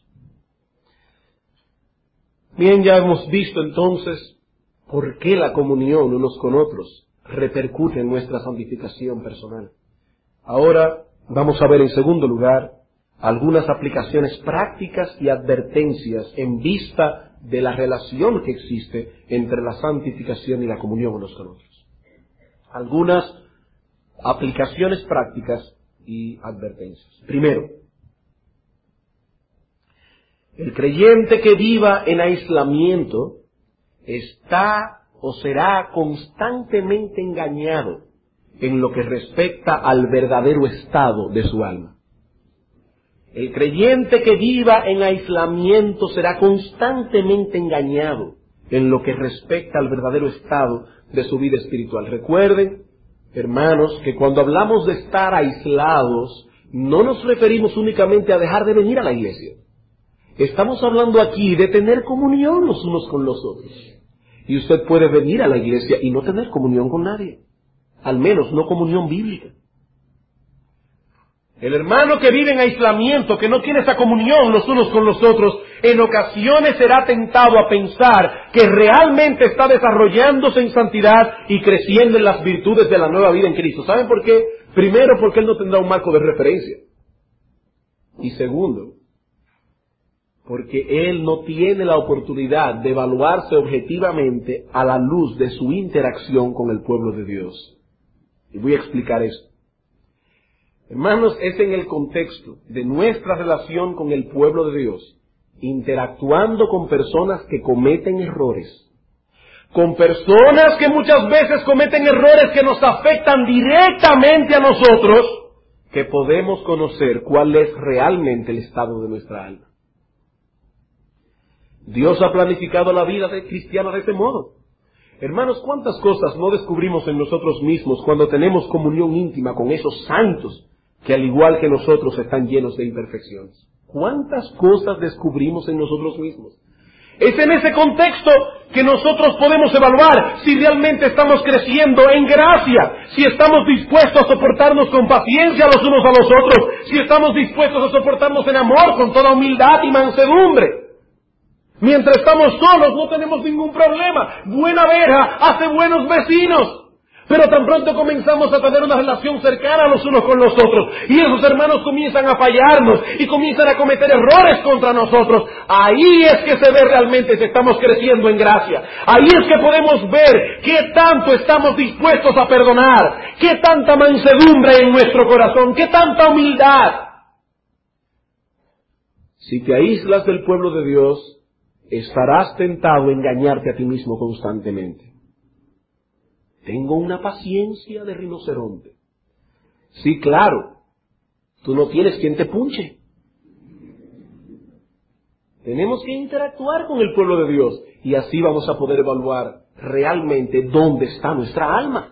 Bien, ya hemos visto entonces por qué la comunión unos con otros repercute en nuestra santificación personal. Ahora vamos a ver en segundo lugar algunas aplicaciones prácticas y advertencias en vista de la relación que existe entre la santificación y la comunión unos con otros. Algunas aplicaciones prácticas y advertencias. Primero, el creyente que viva en aislamiento está o será constantemente engañado en lo que respecta al verdadero estado de su alma. El creyente que viva en aislamiento será constantemente engañado en lo que respecta al verdadero estado de su vida espiritual. Recuerden, hermanos, que cuando hablamos de estar aislados, no nos referimos únicamente a dejar de venir a la iglesia. Estamos hablando aquí de tener comunión los unos con los otros. Y usted puede venir a la iglesia y no tener comunión con nadie. Al menos no comunión bíblica. El hermano que vive en aislamiento, que no tiene esa comunión los unos con los otros, en ocasiones será tentado a pensar que realmente está desarrollándose en santidad y creciendo en las virtudes de la nueva vida en Cristo. ¿Saben por qué? Primero, porque él no tendrá un marco de referencia. Y segundo, porque él no tiene la oportunidad de evaluarse objetivamente a la luz de su interacción con el pueblo de Dios. Y voy a explicar esto. Hermanos, es en el contexto de nuestra relación con el pueblo de Dios, interactuando con personas que cometen errores, con personas que muchas veces cometen errores que nos afectan directamente a nosotros, que podemos conocer cuál es realmente el estado de nuestra alma. Dios ha planificado la vida cristiana de este modo. Hermanos, ¿cuántas cosas no descubrimos en nosotros mismos cuando tenemos comunión íntima con esos santos que al igual que nosotros están llenos de imperfecciones? ¿Cuántas cosas descubrimos en nosotros mismos? Es en ese contexto que nosotros podemos evaluar si realmente estamos creciendo en gracia, si estamos dispuestos a soportarnos con paciencia los unos a los otros, si estamos dispuestos a soportarnos en amor con toda humildad y mansedumbre. Mientras estamos solos no tenemos ningún problema. Buena verja hace buenos vecinos. Pero tan pronto comenzamos a tener una relación cercana los unos con los otros, y esos hermanos comienzan a fallarnos y comienzan a cometer errores contra nosotros, ahí es que se ve realmente si estamos creciendo en gracia. Ahí es que podemos ver qué tanto estamos dispuestos a perdonar, qué tanta mansedumbre hay en nuestro corazón, qué tanta humildad. Si te aíslas del pueblo de Dios, estarás tentado a engañarte a ti mismo constantemente. Tengo una paciencia de rinoceronte. Sí, claro, tú no tienes quien te punche. Tenemos que interactuar con el pueblo de Dios y así vamos a poder evaluar realmente dónde está nuestra alma.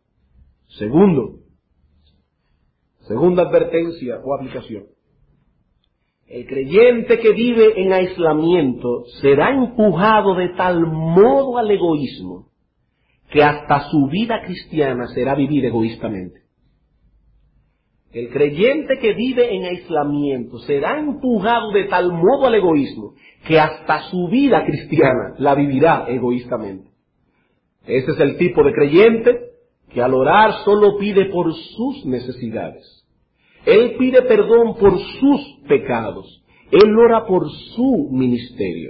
Segunda advertencia o aplicación. El creyente que vive en aislamiento será empujado de tal modo al egoísmo que hasta su vida cristiana será vivir egoístamente. El creyente que vive en aislamiento será empujado de tal modo al egoísmo que hasta su vida cristiana la vivirá egoístamente. Ese es el tipo de creyente que al orar solo pide por sus necesidades. Él pide perdón por sus pecados. Él ora por su ministerio.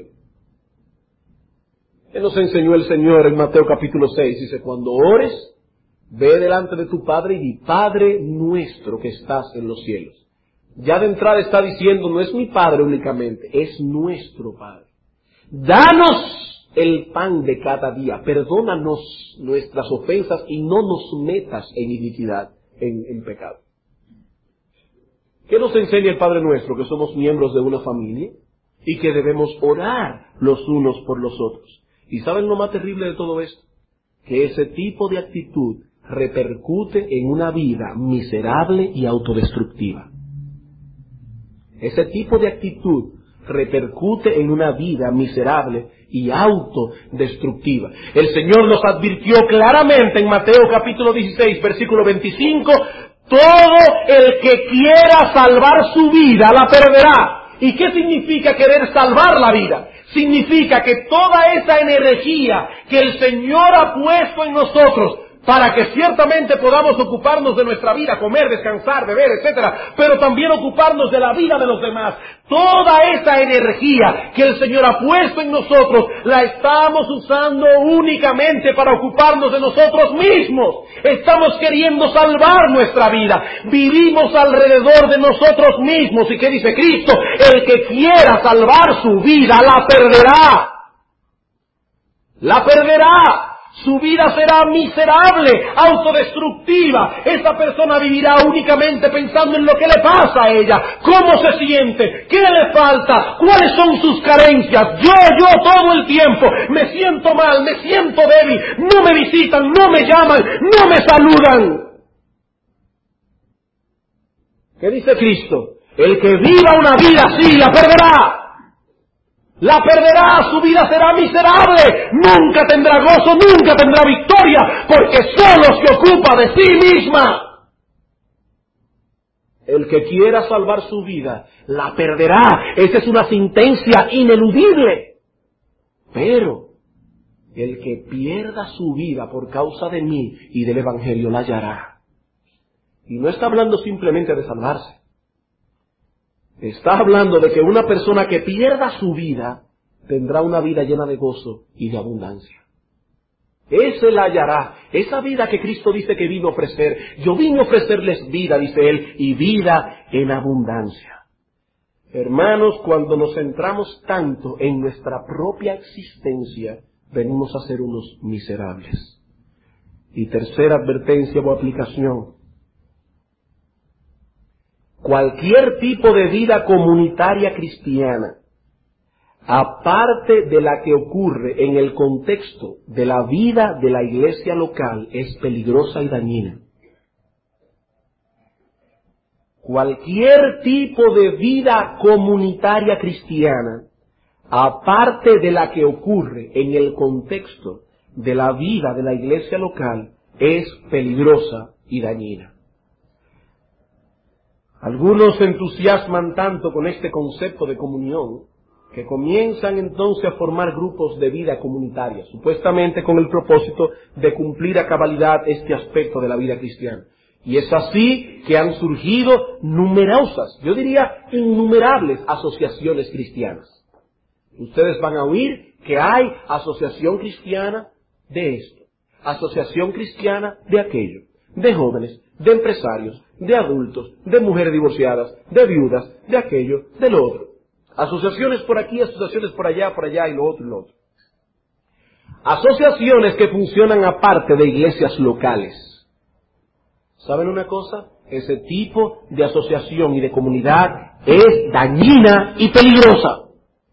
Él nos enseñó el Señor en Mateo capítulo 6. Dice, cuando ores, ve delante de tu Padre y di, Padre nuestro que estás en los cielos. Ya de entrada está diciendo, no es mi Padre únicamente, es nuestro Padre. Danos el pan de cada día, perdónanos nuestras ofensas y no nos metas en iniquidad, en pecado. ¿Qué nos enseña el Padre Nuestro? Que somos miembros de una familia y que debemos orar los unos por los otros. ¿Y saben lo más terrible de todo esto? Que ese tipo de actitud repercute en una vida miserable y autodestructiva. Ese tipo de actitud repercute en una vida miserable y autodestructiva. El Señor nos advirtió claramente en Mateo capítulo 16, versículo 25, todo el que quiera salvar su vida la perderá. ¿Y qué significa querer salvar la vida? Significa que toda esa energía que el Señor ha puesto en nosotros para que ciertamente podamos ocuparnos de nuestra vida, comer, descansar, beber, etcétera, pero también ocuparnos de la vida de los demás. Toda esa energía que el Señor ha puesto en nosotros, la estamos usando únicamente para ocuparnos de nosotros mismos. Estamos queriendo salvar nuestra vida. Vivimos alrededor de nosotros mismos. ¿Y qué dice Cristo? El que quiera salvar su vida, la perderá. La perderá. Su vida será miserable, autodestructiva. Esa persona vivirá únicamente pensando en lo que le pasa a ella, cómo se siente, qué le falta, cuáles son sus carencias. Yo todo el tiempo me siento mal, me siento débil, no me visitan, no me llaman, no me saludan. ¿Qué dice Cristo? El que viva una vida así la perderá. La perderá, su vida será miserable, nunca tendrá gozo, nunca tendrá victoria, porque solo se ocupa de sí misma. El que quiera salvar su vida, la perderá. Esa es una sentencia ineludible. Pero el que pierda su vida por causa de mí y del Evangelio la hallará. Y no está hablando simplemente de salvarse. Está hablando de que una persona que pierda su vida tendrá una vida llena de gozo y de abundancia. Ese la hallará. Esa vida que Cristo dice que vino a ofrecer. Yo vine a ofrecerles vida, dice Él, y vida en abundancia. Hermanos, cuando nos centramos tanto en nuestra propia existencia, venimos a ser unos miserables. Y tercera advertencia o aplicación. Cualquier tipo de vida comunitaria cristiana, aparte de la que ocurre en el contexto de la vida de la iglesia local, es peligrosa y dañina. Cualquier tipo de vida comunitaria cristiana, aparte de la que ocurre en el contexto de la vida de la iglesia local, es peligrosa y dañina. Algunos se entusiasman tanto con este concepto de comunión que comienzan entonces a formar grupos de vida comunitaria, supuestamente con el propósito de cumplir a cabalidad este aspecto de la vida cristiana. Y es así que han surgido numerosas, yo diría innumerables asociaciones cristianas. Ustedes van a oír que hay asociación cristiana de esto, asociación cristiana de aquello, de jóvenes, de empresarios, de adultos, de mujeres divorciadas, de viudas, de aquello, del otro. Asociaciones por aquí, asociaciones por allá y lo otro y lo otro. Asociaciones que funcionan aparte de iglesias locales. ¿Saben una cosa? Ese tipo de asociación y de comunidad es dañina y peligrosa.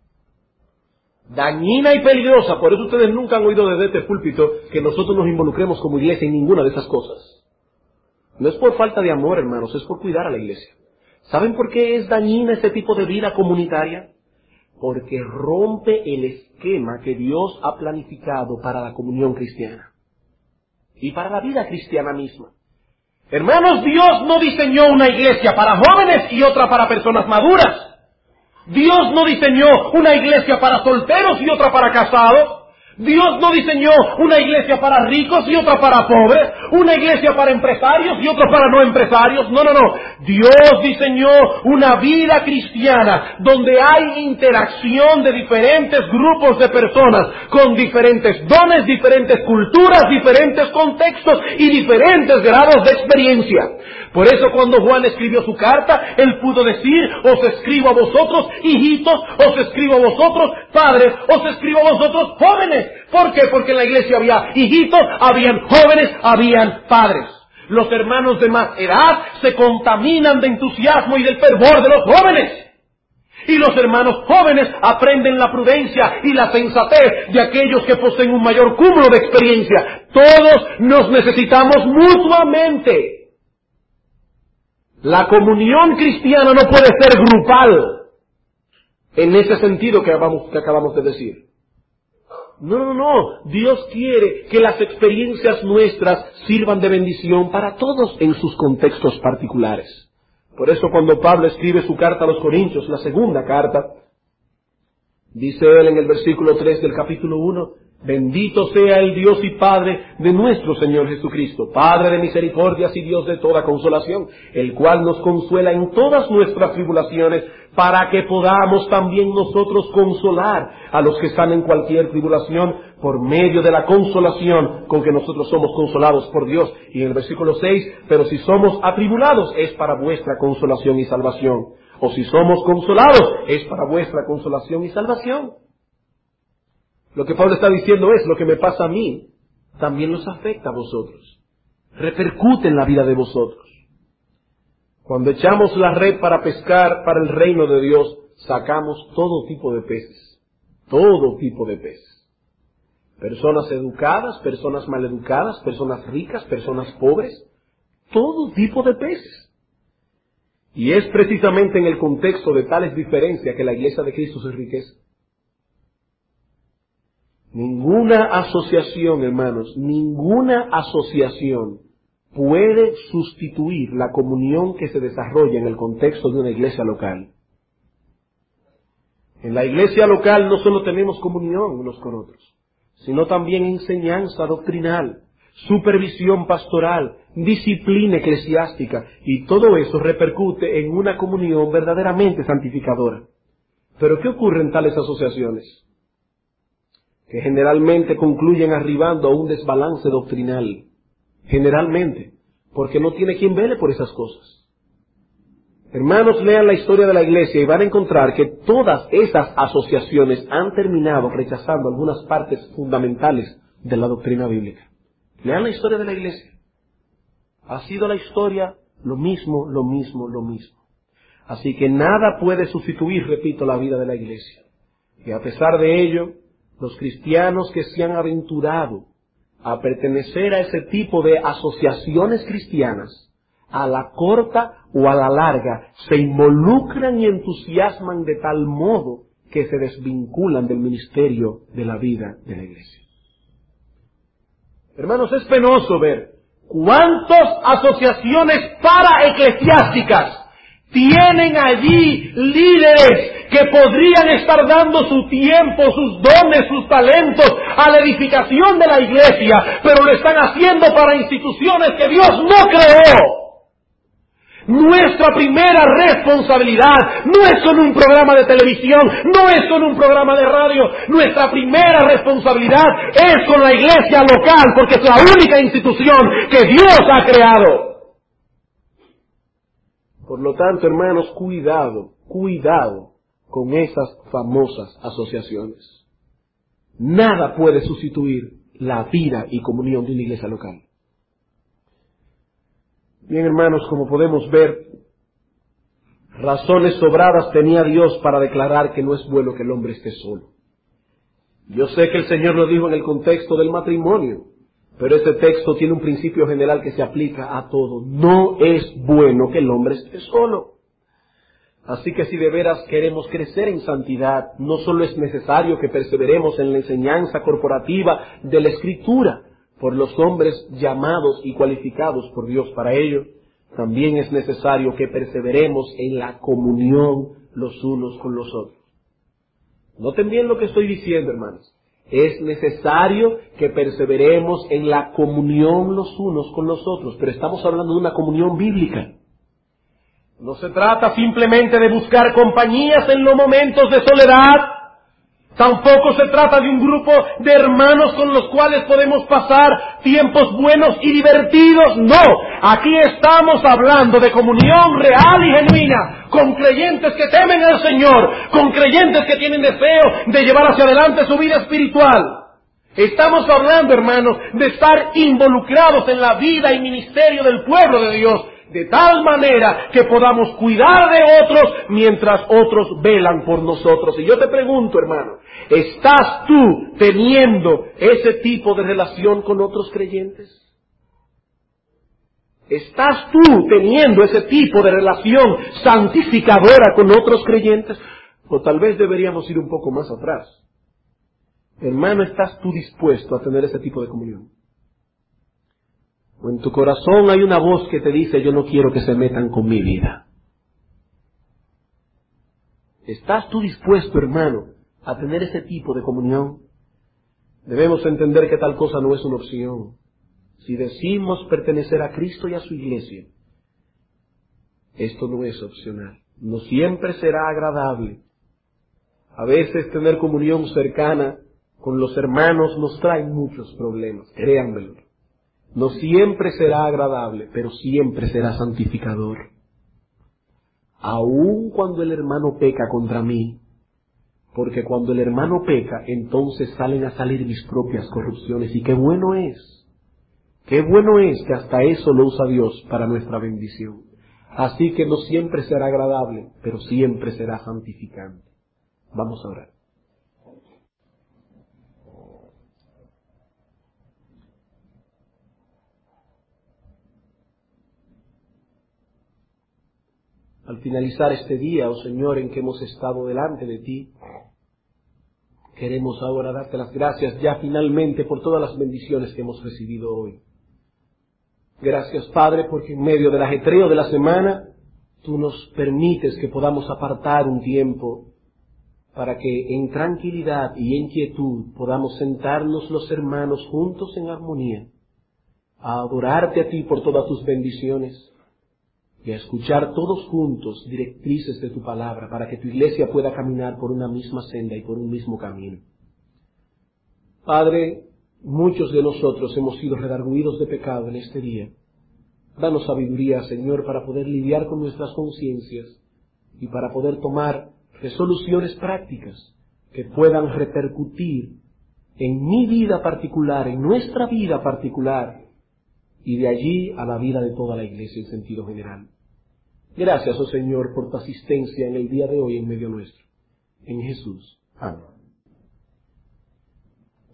Dañina y peligrosa. Por eso ustedes nunca han oído desde este púlpito que nosotros nos involucremos como iglesia en ninguna de esas cosas. No es por falta de amor, hermanos, es por cuidar a la iglesia. ¿Saben por qué es dañina este tipo de vida comunitaria? Porque rompe el esquema que Dios ha planificado para la comunión cristiana y para la vida cristiana misma. Hermanos, Dios no diseñó una iglesia para jóvenes y otra para personas maduras. Dios no diseñó una iglesia para solteros y otra para casados. Dios no diseñó una iglesia para ricos y otra para pobres, una iglesia para empresarios y otra para no empresarios. No. Dios diseñó una vida cristiana donde hay interacción de diferentes grupos de personas con diferentes dones, diferentes culturas, diferentes contextos y diferentes grados de experiencia. Por eso cuando Juan escribió su carta, él pudo decir: os escribo a vosotros, hijitos, os escribo a vosotros, padres, os escribo a vosotros, jóvenes. ¿Por qué? Porque en la iglesia había hijitos, habían jóvenes, habían padres. Los hermanos de más edad se contaminan de entusiasmo y del fervor de los jóvenes. Y los hermanos jóvenes aprenden la prudencia y la sensatez de aquellos que poseen un mayor cúmulo de experiencia. Todos nos necesitamos mutuamente. La comunión cristiana no puede ser grupal en ese sentido que acabamos de decir. No. Dios quiere que las experiencias nuestras sirvan de bendición para todos en sus contextos particulares. Por eso cuando Pablo escribe su carta a los Corintios, la segunda carta, dice él en el versículo 3 del capítulo 1, bendito sea el Dios y Padre de nuestro Señor Jesucristo, Padre de misericordias y Dios de toda consolación, el cual nos consuela en todas nuestras tribulaciones, para que podamos también nosotros consolar a los que están en cualquier tribulación por medio de la consolación con que nosotros somos consolados por Dios. Y en el versículo 6, pero si somos atribulados es para vuestra consolación y salvación. O si somos consolados es para vuestra consolación y salvación. Lo que Pablo está diciendo es: lo que me pasa a mí también los afecta a vosotros. Repercute en la vida de vosotros. Cuando echamos la red para pescar para el reino de Dios, sacamos todo tipo de peces. Todo tipo de peces. Personas educadas, personas maleducadas, personas ricas, personas pobres. Todo tipo de peces. Y es precisamente en el contexto de tales diferencias que la iglesia de Cristo se enriquece. Ninguna asociación, hermanos, ninguna asociación puede sustituir la comunión que se desarrolla en el contexto de una iglesia local. En la iglesia local no solo tenemos comunión unos con otros, sino también enseñanza doctrinal, supervisión pastoral, disciplina eclesiástica, y todo eso repercute en una comunión verdaderamente santificadora. Pero ¿qué ocurre en tales asociaciones? Que generalmente concluyen arribando a un desbalance doctrinal. Generalmente, porque no tiene quien vele por esas cosas. Hermanos, lean la historia de la iglesia y van a encontrar que todas esas asociaciones han terminado rechazando algunas partes fundamentales de la doctrina bíblica. Lean la historia de la iglesia. Ha sido la historia lo mismo. Así que nada puede sustituir, repito, la vida de la iglesia. Y a pesar de ello, los cristianos que se han aventurado a pertenecer a ese tipo de asociaciones cristianas, a la corta o a la larga, se involucran y entusiasman de tal modo que se desvinculan del ministerio de la vida de la iglesia. Hermanos, es penoso ver cuántas asociaciones paraeclesiásticas tienen allí líderes que podrían estar dando su tiempo, sus dones, sus talentos a la edificación de la iglesia, pero lo están haciendo para instituciones que Dios no creó. Nuestra primera responsabilidad no es con un programa de televisión, no es con un programa de radio. Nuestra primera responsabilidad es con la iglesia local, porque es la única institución que Dios ha creado. Por lo tanto, hermanos, cuidado con esas famosas asociaciones. Nada puede sustituir la vida y comunión de una iglesia local. Bien, hermanos, como podemos ver, razones sobradas tenía Dios para declarar que no es bueno que el hombre esté solo. Yo sé que el Señor lo dijo en el contexto del matrimonio, pero ese texto tiene un principio general que se aplica a todo. No es bueno que el hombre esté solo. Así que si de veras queremos crecer en santidad, no solo es necesario que perseveremos en la enseñanza corporativa de la Escritura por los hombres llamados y cualificados por Dios para ello, también es necesario que perseveremos en la comunión los unos con los otros. Noten bien lo que estoy diciendo, hermanos. Es necesario que perseveremos en la comunión los unos con los otros, pero estamos hablando de una comunión bíblica. No se trata simplemente de buscar compañías en los momentos de soledad. Tampoco se trata de un grupo de hermanos con los cuales podemos pasar tiempos buenos y divertidos. No, aquí estamos hablando de comunión real y genuina, con creyentes que temen al Señor, con creyentes que tienen deseo de llevar hacia adelante su vida espiritual. Estamos hablando, hermanos, de estar involucrados en la vida y ministerio del pueblo de Dios, de tal manera que podamos cuidar de otros mientras otros velan por nosotros. Y yo te pregunto, hermano, ¿estás tú teniendo ese tipo de relación con otros creyentes? ¿Estás tú teniendo ese tipo de relación santificadora con otros creyentes? O tal vez deberíamos ir un poco más atrás. Hermano, ¿estás tú dispuesto a tener ese tipo de comunión? O en tu corazón hay una voz que te dice, yo no quiero que se metan con mi vida. ¿Estás tú dispuesto, hermano, a tener ese tipo de comunión? Debemos entender que tal cosa no es una opción. Si decimos pertenecer a Cristo y a su iglesia, esto no es opcional. No siempre será agradable. A veces tener comunión cercana con los hermanos nos trae muchos problemas, créanmelo. No siempre será agradable, pero siempre será santificador. Aun cuando el hermano peca contra mí, porque cuando el hermano peca, entonces salen a salir mis propias corrupciones. Y qué bueno es que hasta eso lo usa Dios para nuestra bendición. Así que no siempre será agradable, pero siempre será santificante. Vamos a orar. Al finalizar este día, oh Señor, en que hemos estado delante de ti, queremos ahora darte las gracias ya finalmente por todas las bendiciones que hemos recibido hoy. Gracias, Padre, porque en medio del ajetreo de la semana, tú nos permites que podamos apartar un tiempo para que en tranquilidad y en quietud podamos sentarnos los hermanos juntos en armonía, a adorarte a ti por todas tus bendiciones, y a escuchar todos juntos directrices de tu palabra para que tu iglesia pueda caminar por una misma senda y por un mismo camino. Padre, muchos de nosotros hemos sido redarguidos de pecado en este día. Danos sabiduría, Señor, para poder lidiar con nuestras conciencias y para poder tomar resoluciones prácticas que puedan repercutir en mi vida particular, en nuestra vida particular, y de allí a la vida de toda la iglesia en sentido general. Gracias, oh Señor, por tu asistencia en el día de hoy en medio nuestro. En Jesús. Amén.